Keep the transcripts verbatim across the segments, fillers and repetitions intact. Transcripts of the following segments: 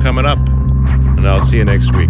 coming up, and I'll see you next week.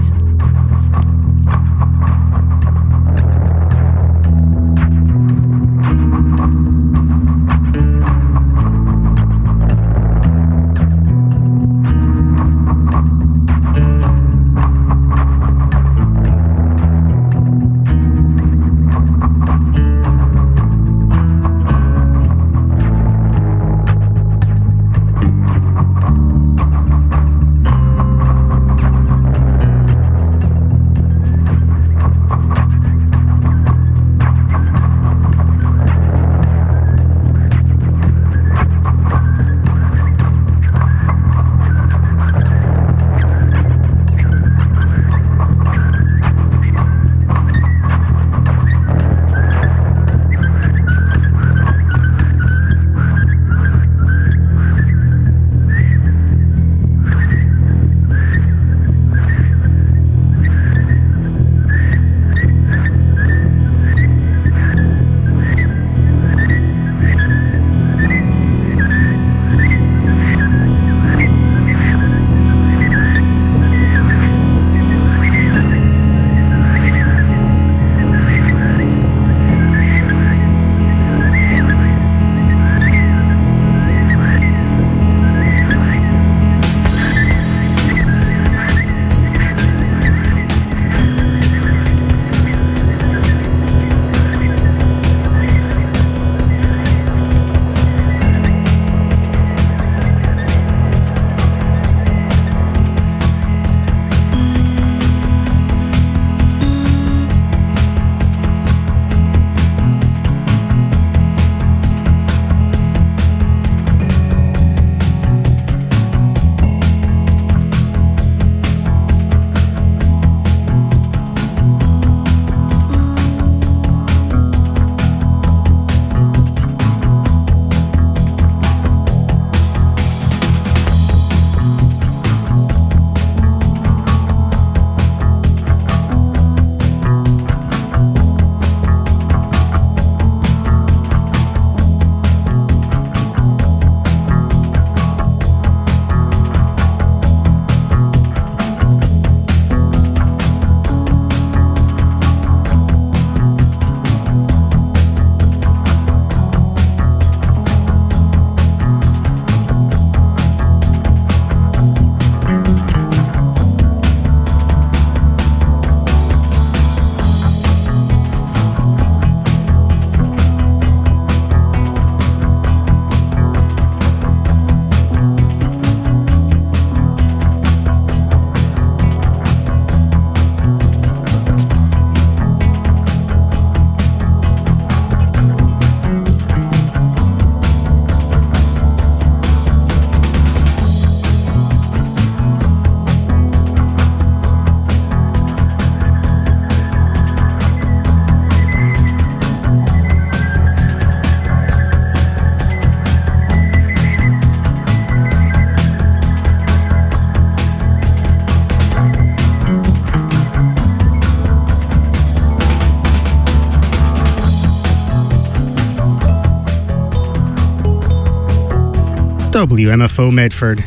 W M F O Medford.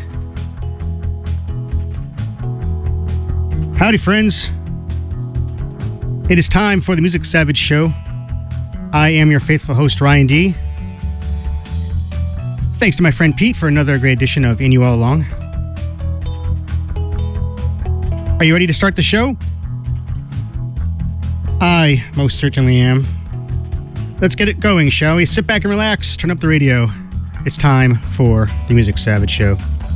Howdy, friends. It is time for the Music Savage Show. I am your faithful host, Ryan D. Thanks to my friend Pete for another great edition of In You All Along. Are you ready to start the show? I most certainly am. Let's get it going, shall we? Sit back and relax, turn up the radio. It's time for the Music Savage Show.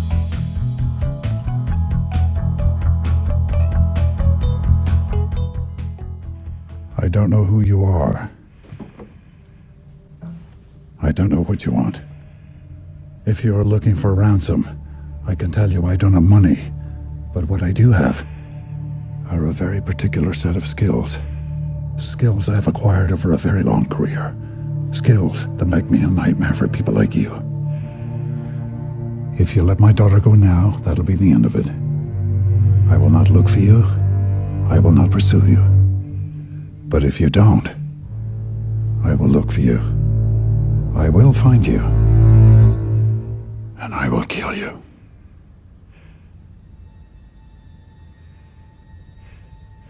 I don't know who you are. I don't know what you want. If you are looking for ransom, I can tell you I don't have money. But what I do have are a very particular set of skills. Skills I've acquired over a very long career. Skills that make me a nightmare for people like you. If you let my daughter go now, that'll be the end of it. I will not look for you. I will not pursue you. But if you don't, I will look for you. I will find you. And I will kill you.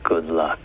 Good luck.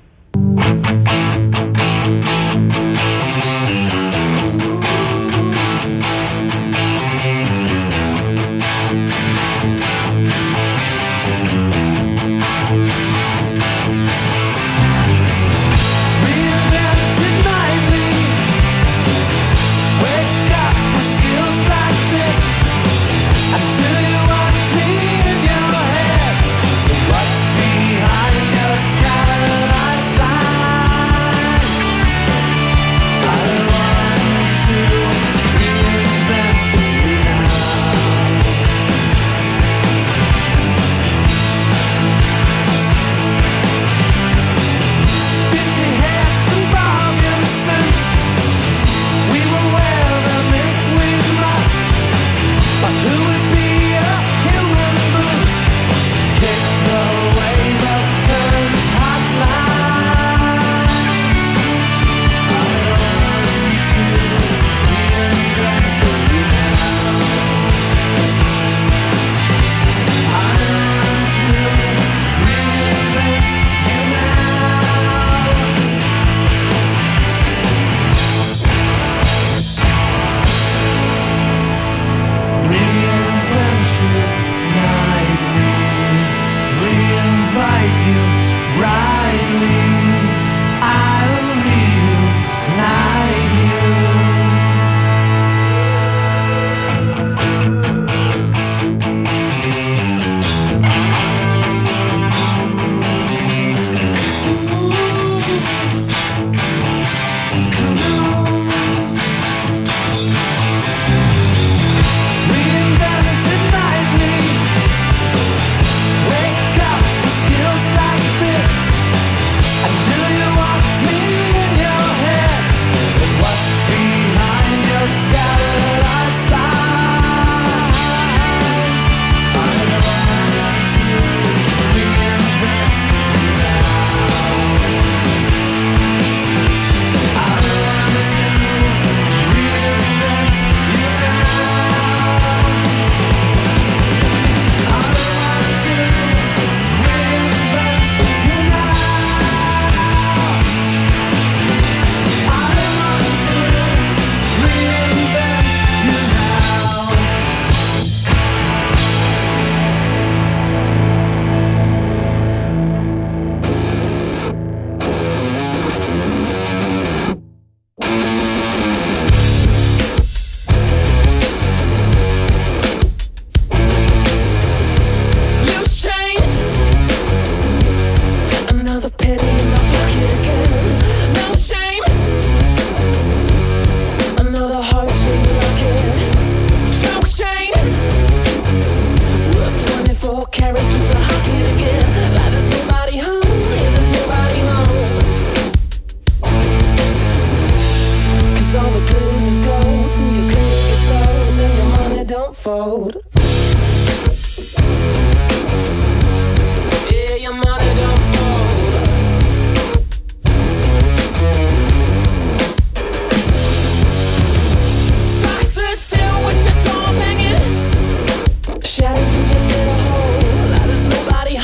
fold. Shouting to your little hole, like there's nobody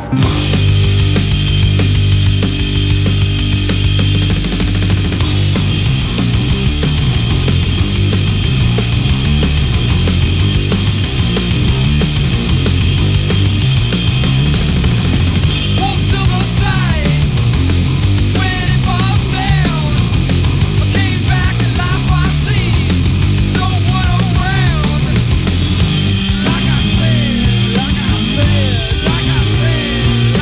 Like I said, like I said, like I said.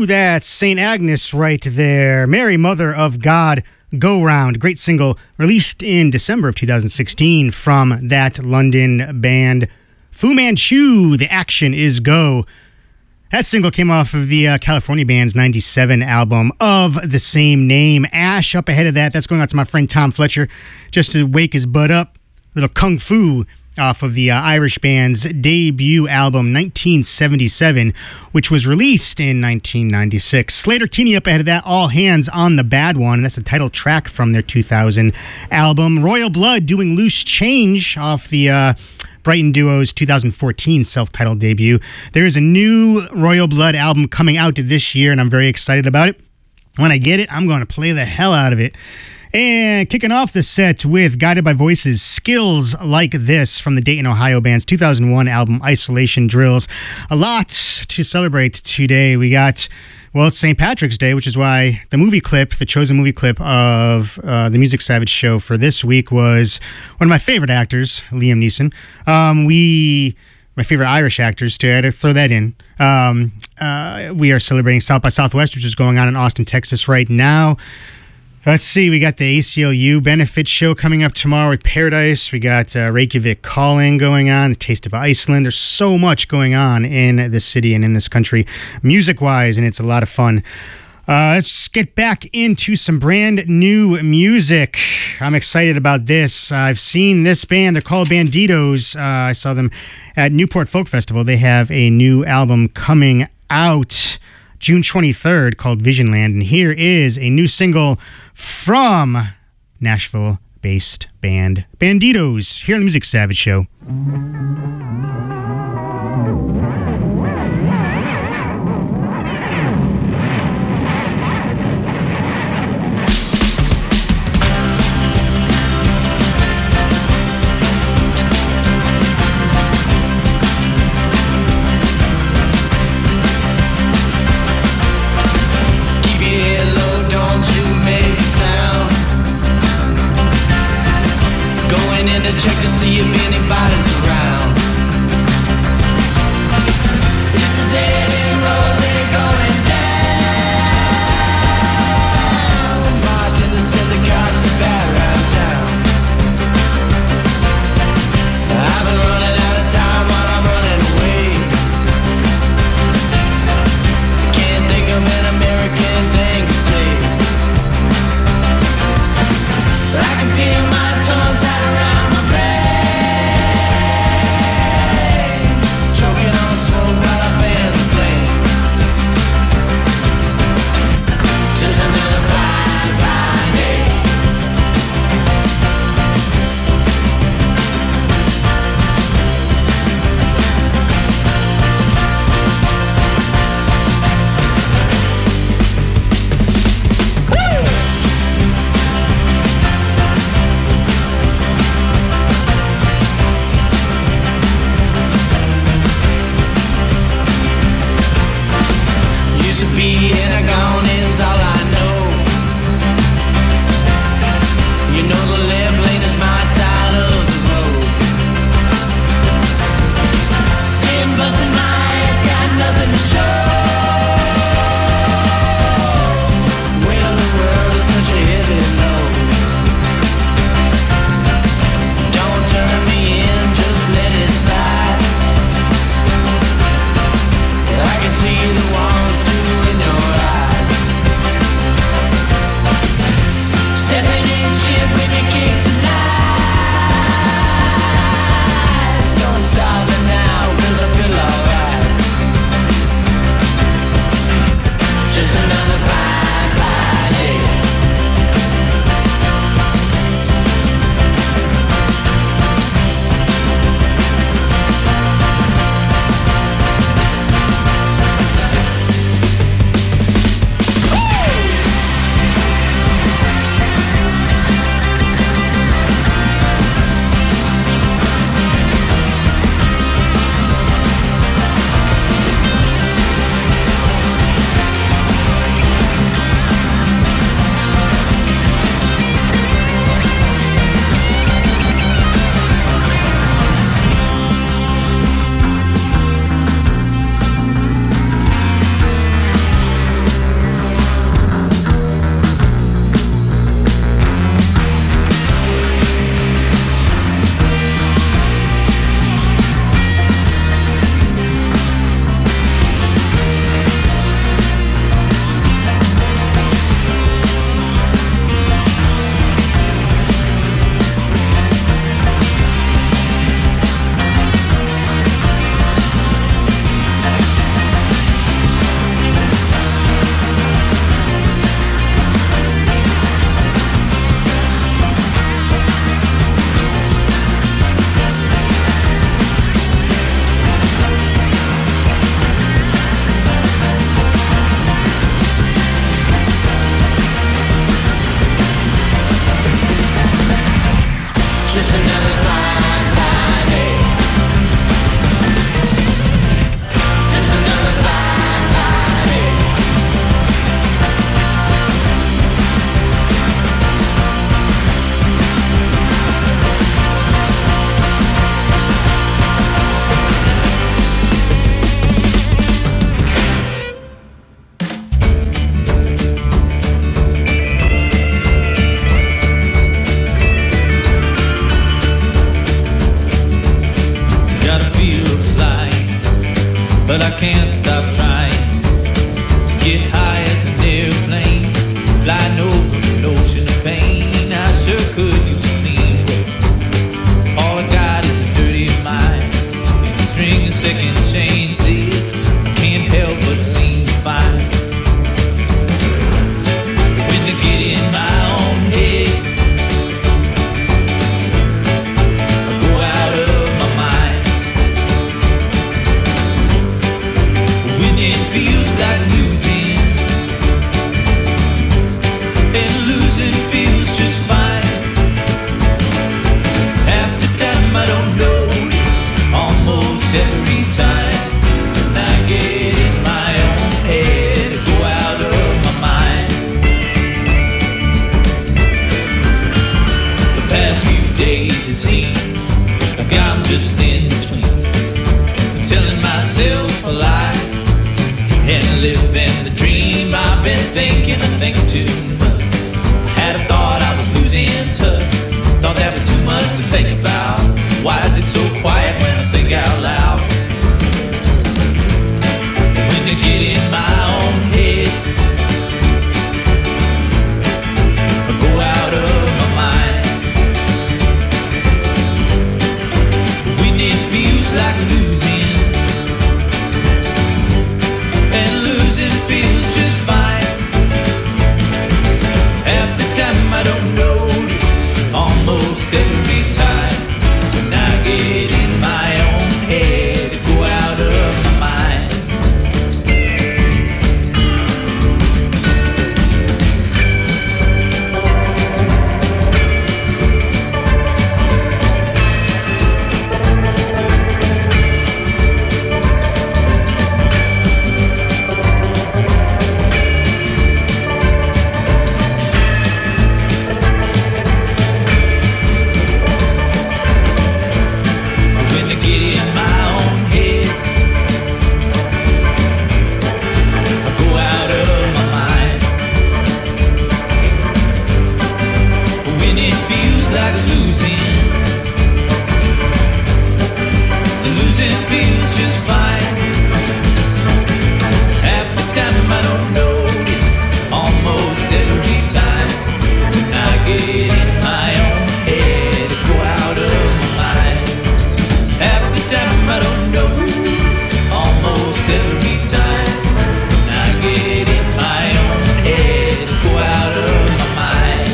That's Saint Agnes right there. Mary, Mother of God, Go Round. Great single released in December of two thousand sixteen from that London band Fu Manchu. The Action is Go. That single came off of the uh, California Band's ninety-seven album of the same name. Ash up ahead of that. That's going out to my friend Tom Fletcher just to wake his butt up. Little Kung Fu off of the uh, Irish Band's debut album nineteen seventy-seven, which was released in nineteen ninety-six. Slater Kinney up ahead of that. All Hands on the Bad One. That's the title track from their two thousand album. Royal Blood doing Loose Change off the Uh, Brighton Duo's two thousand fourteen self-titled debut. There is a new Royal Blood album coming out this year, and I'm very excited about it. When I get it, I'm going to play the hell out of it. And kicking off the set with Guided by Voices, Skills Like This from the Dayton, Ohio band's two thousand one album Isolation Drills. A lot to celebrate today. We got... Well, it's Saint Patrick's Day, which is why the movie clip, the chosen movie clip of uh, the Music Savage show for this week was one of my favorite actors, Liam Neeson. Um, we, my favorite Irish actors, too. I had to throw that in. Um, uh, we are celebrating South by Southwest, which is going on in Austin, Texas right now. Let's see, we got the A C L U benefit show coming up tomorrow with Paradise. We got uh, Reykjavik Calling going on, the Taste of Iceland. There's so much going on in this city and in this country, music-wise, and it's a lot of fun. Uh, let's get back into some brand new music. I'm excited about this. I've seen this band. They're called Banditos. Uh, I saw them at Newport Folk Festival. They have a new album coming out June twenty-third called Visionland. And here is a new single from Nashville-based band Banditos here on the Music Savage Show. Check to see if anybody's around. It's a dead end road, they're going down. Bartender said the cops are bad around town. I've been running out of time while I'm running away. Can't think of an American thing to say. I can feel my tongue tied around my brain. can't stop trying to get high as an airplane, flying over an ocean of pain. I sure could use a clean way. All I got is a dirty mind and a string of second chain. See, I can't help but seem to find when to get in my own head, I go out of my mind. Winning feels like losing, and losing feels just fine. Half the time I don't notice, almost every time when I get in my own head, I go out of my mind. The past few days it seems like I'm just in between, telling myself a lie and living the dream. I've been thinking and thinking too much. Had a thought I was losing touch. Thought that was too much to think about. Why is it so quiet when I think out loud? When I get in my own head, I go out of my mind. When it feels like losing, and losing feels just fine. Half the time I don't notice, almost every time when I get in my own head, I go out of my mind. When I get in my own head, I go out of my mind. When it feels like losing, the losing feels just fine. Half the time I don't notice, almost every time when I get in my own head, I go out of my mind. Half the time I don't notice, almost every time when I get in my own head, I go out of my mind.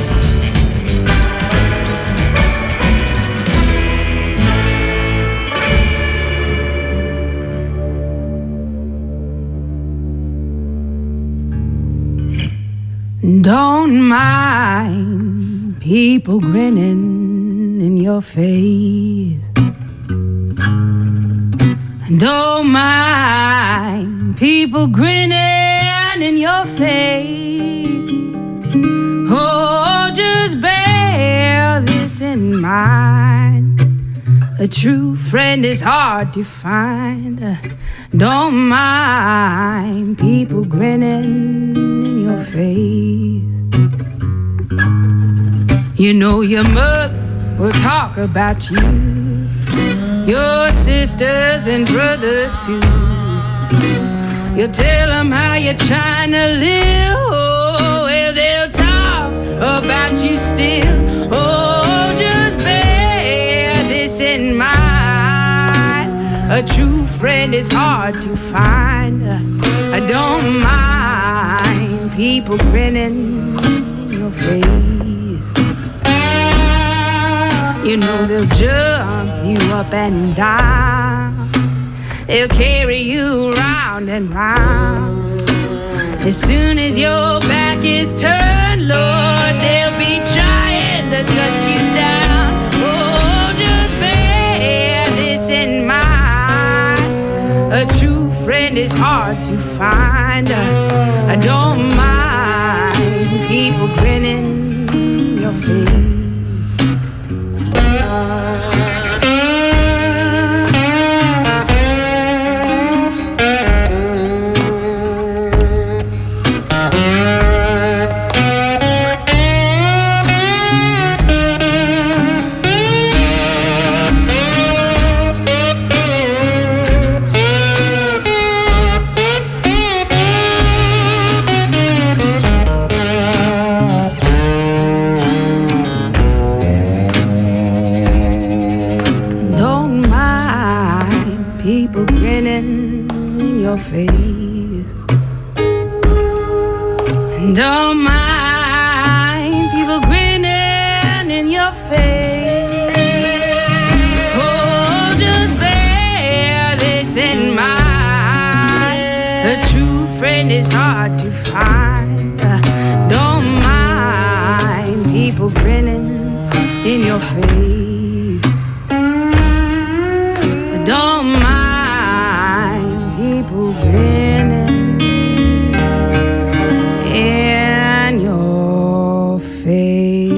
Don't mind people grinning in your face. Don't mind people grinning in your face. Oh, just bear this in mind. A true friend is hard to find. Don't mind people grinning in your face. You know your mother will talk about you, your sisters and brothers too. You'll tell them how you're trying to live. Oh, well, they'll talk about you still. Oh, just bear this in mind. A true friend is hard to find. I don't mind people grinning in your face. You know they'll jump you up and down. They'll carry you round and round. As soon as your back is turned, Lord, they'll be trying to cut you down. Oh, just bear this in mind. A true friend is hard to find. I don't mind people grinning in your face. grinning in your face. Don't mind people grinning in your face. Oh, just bear this in mind. A true friend is hard to find. Don't mind people grinning in your face. Don't mind people grinning in your face.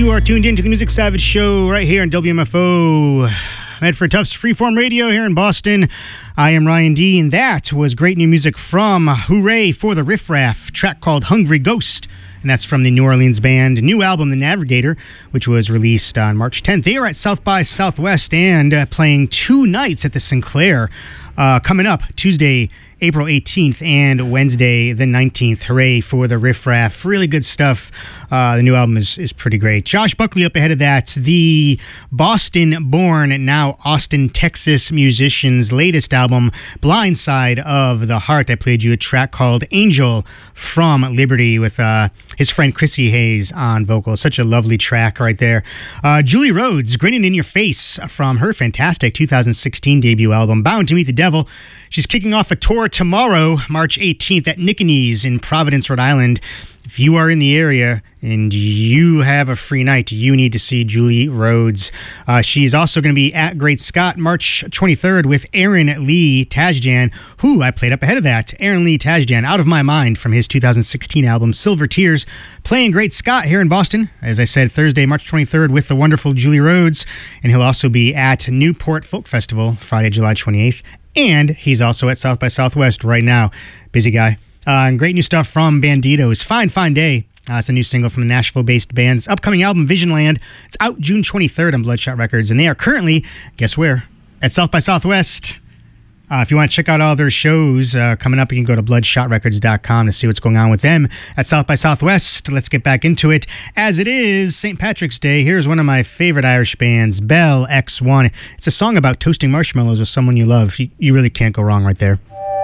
You are tuned in to the Music Savage Show right here on W M F O. Medford Tufts Freeform Radio here in Boston. I am Ryan D, and that was great new music from Hooray for the Riff Raff, track called Hungry Ghost. And that's from the New Orleans band new album, The Navigator, which was released on March tenth. They are at South by Southwest and uh, playing two nights at the Sinclair uh, coming up Tuesday, April eighteenth and Wednesday the nineteenth. Hooray for the Riff Raff. Really good stuff. Uh, the new album is, is pretty great. Josh Buckley up ahead of that. The Boston-born, now Austin, Texas musician's latest album, Blind Side of the Heart. I played you a track called Angel from Liberty with uh, his friend Chrissy Hayes on vocals. Such a lovely track right there. Uh, Julie Rhodes, Grinning in Your Face from her fantastic two thousand sixteen debut album, Bound to Meet the Devil. She's kicking off a tour tomorrow, March eighteenth at Nickanese in Providence, Rhode Island. If you are in the area and you have a free night, you need to see Julie Rhodes. Uh, she's also going to be at Great Scott March twenty-third with Aaron Lee Tajjan, who I played up ahead of that. Aaron Lee Tajjan, Out of My Mind from his two thousand sixteen album Silver Tears, playing Great Scott here in Boston. As I said, Thursday, March twenty-third with the wonderful Julie Rhodes. And he'll also be at Newport Folk Festival Friday, July twenty-eighth. And he's also at South by Southwest right now. Busy guy. Uh, and great new stuff from Banditos. Fine, Fine Day. Uh, it's a new single from the Nashville-based band's upcoming album, Visionland. It's out June twenty-third on Bloodshot Records. And they are currently, guess where? At South by Southwest. Uh, if you want to check out all their shows uh, coming up, you can go to bloodshot records dot com to see what's going on with them at South by Southwest. Let's get back into it. As it is Saint Patrick's Day, here's one of my favorite Irish bands, Bell X one. It's a song about toasting marshmallows with someone you love. You, you really can't go wrong right there.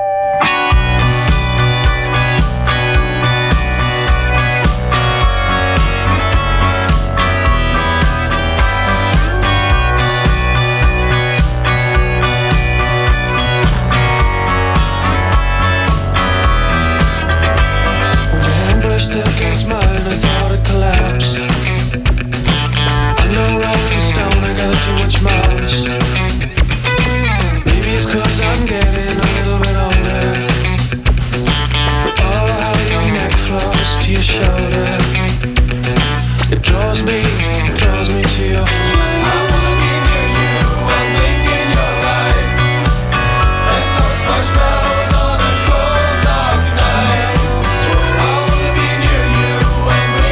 Against mine, I thought I'd collapse. I'm no Rolling Stone, I got too much miles. Maybe it's cause I'm getting a little bit older. But oh, how your neck flows to your shoulder. It draws me, draws me to your flame. I wanna be near you and blink in your light. And toast marshmallows on a cold dark night. I wanna be near you and blink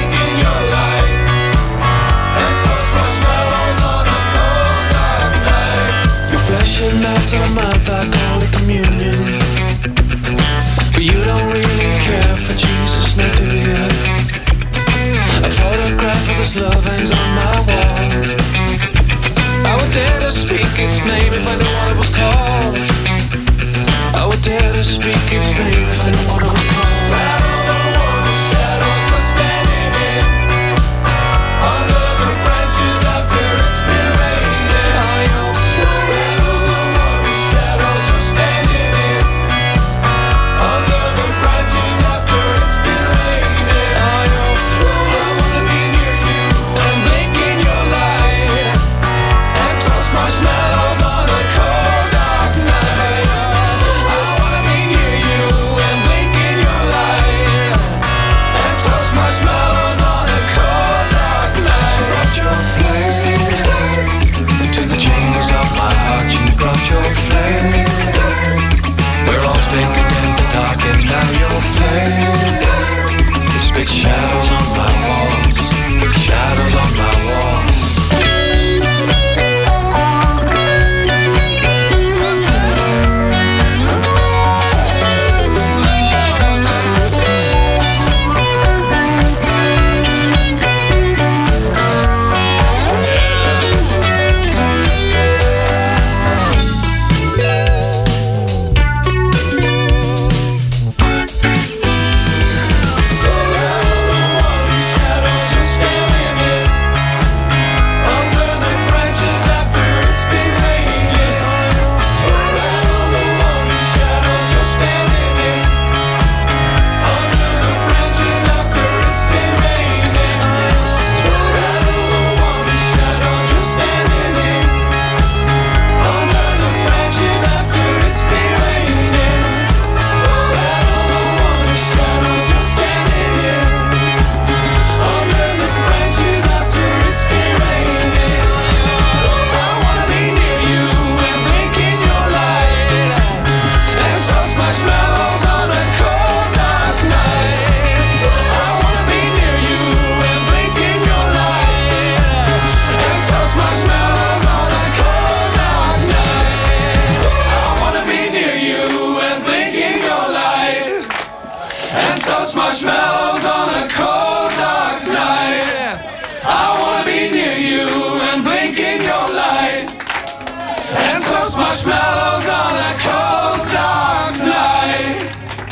and toast marshmallows on a cold dark night. I wanna be near you and blink in your light, and toast marshmallows on a cold dark night.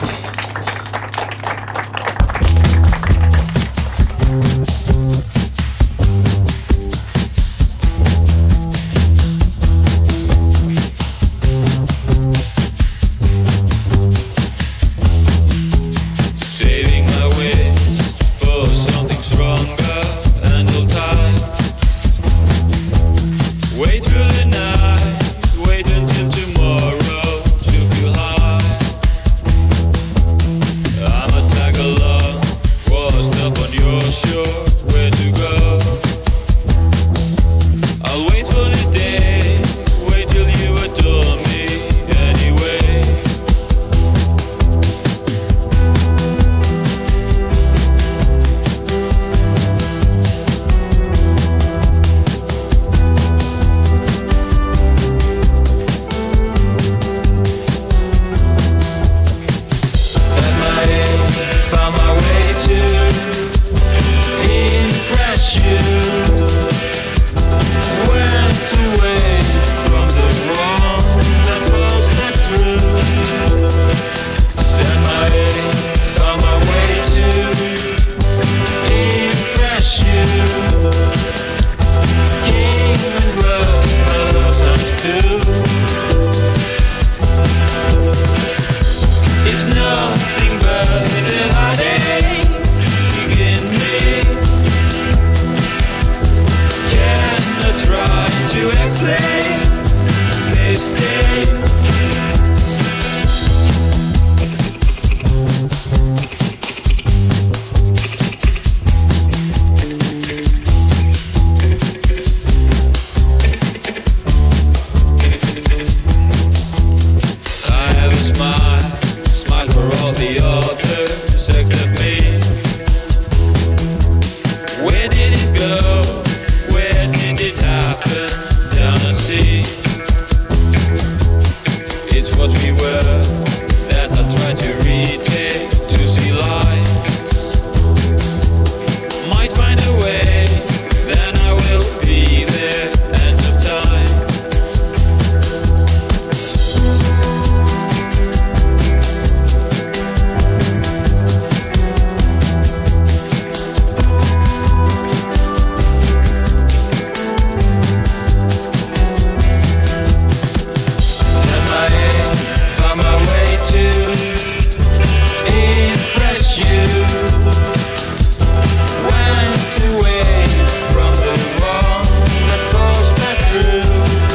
Saving my wish for something stronger and hold tight. Wait through the night, wait until tomorrow to feel high. I'ma tag along, washed up on your shore, where to go? I'll wait for the day, wait till you adore me anyway. Set my aim, found my way to impress you. Went away from the wrong that falls back through. Set my aim, found my way to impress you. King and rose, my love times two. It's nothing but the heartache you give me. Cannot try to explain this day. I have a smile, smile for all the others except me. Where did it go? Where did it happen? Down the sea. It's what we were that I tried to retake to see light. Might find a way, then I will be there. End of time. Set my aim, found my way to impress you. Went away from the wrong that falls back through.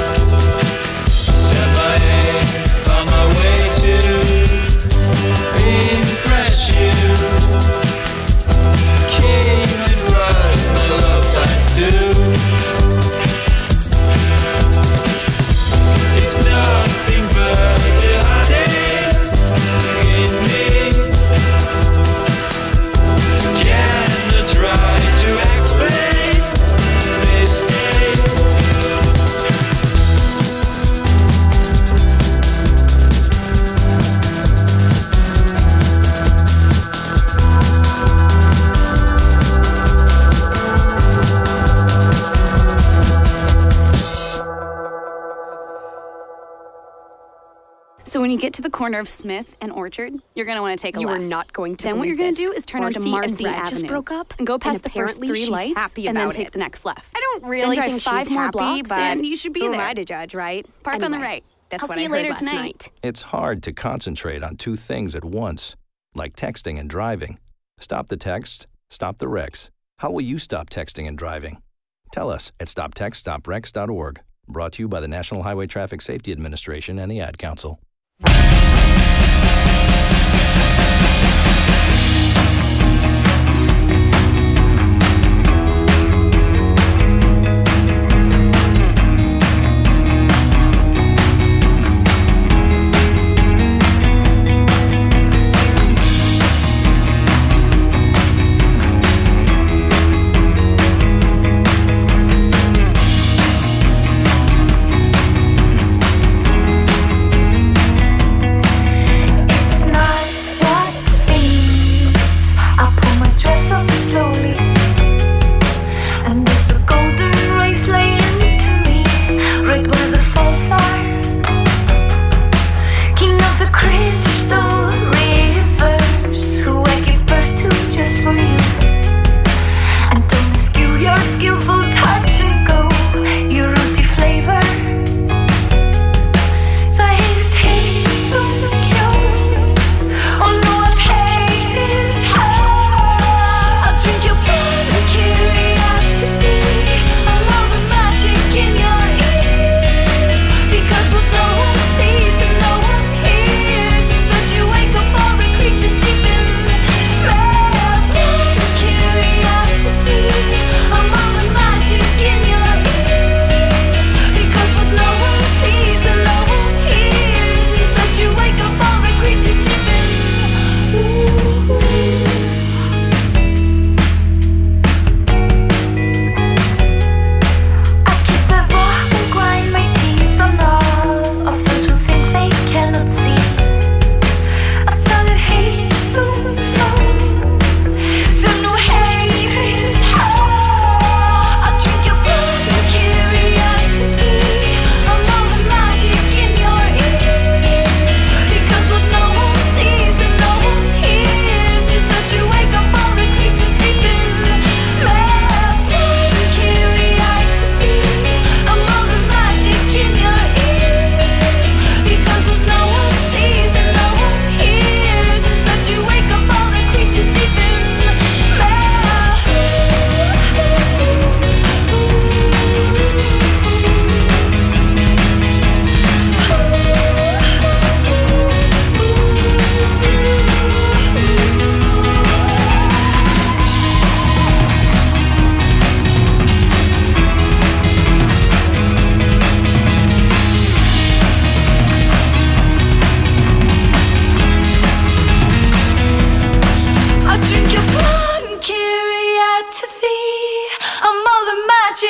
Set my aim, found my way to impress you. King and rust, my love times two. It's nothing but the heartache in me. Cannot try to explain this day. So when you get to the corner of Smith and Orchard, you're going to want to take a You left. are not going to Then what you're believe going to this. do is turn onto Marcy Marcy and Brad Avenue just broke up, and go past and the first apparently three she's lights happy and then about take it. the next left. I don't really Then drive think five she's more happy, blocks but and you should be who there. am I to judge, right? Park on the Anyway, right. That's I'll what see I you heard later last tonight. night. It's hard to concentrate on two things at once, like texting and driving. Stop the text, stop the wrecks. How will you stop texting and driving? Tell us at stop text stop wrecks dot org. Brought to you by the National Highway Traffic Safety Administration and the Ad Council.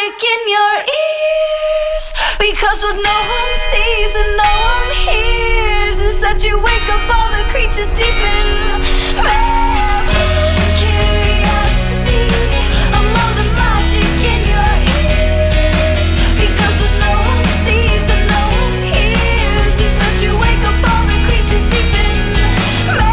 magic in your ears. Because what no one sees and no one hears is that you wake up all the creatures deep in me. Carry out to me all the magic in your ears. Because what no one sees and no one hears is that you wake up all the creatures deep in me.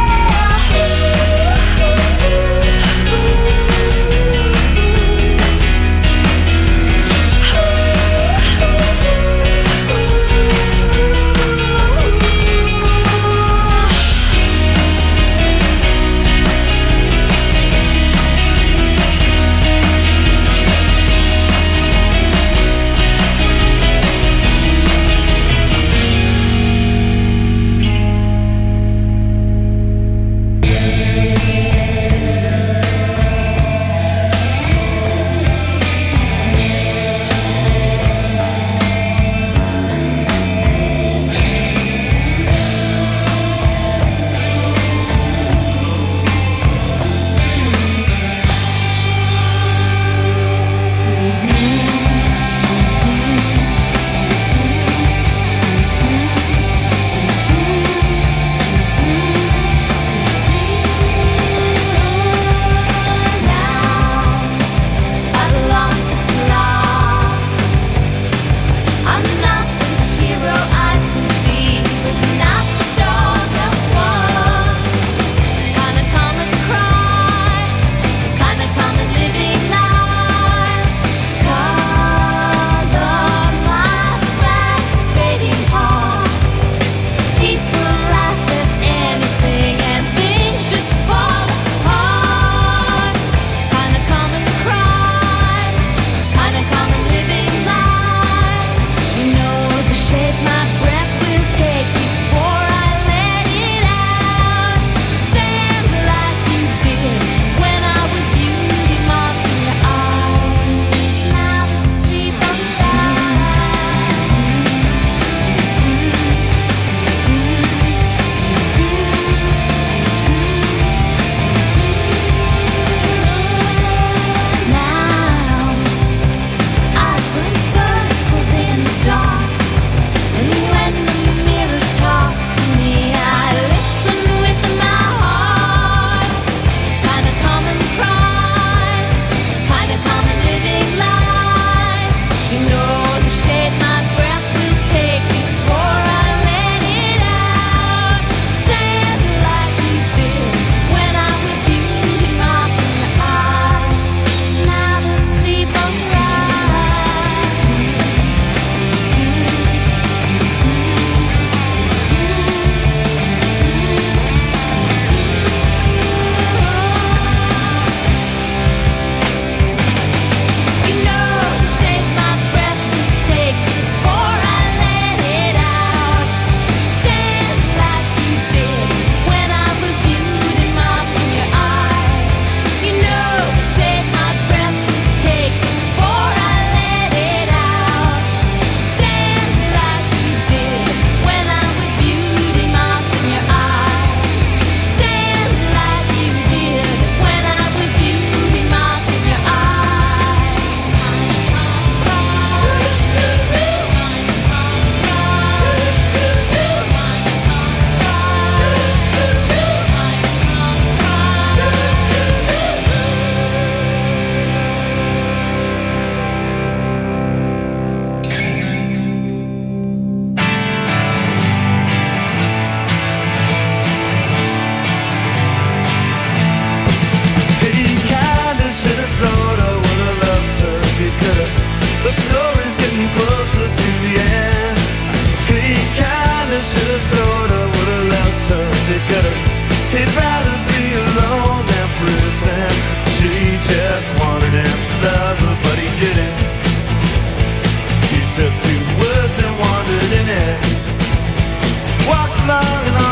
Just two words and wandered in it. Walked along and on.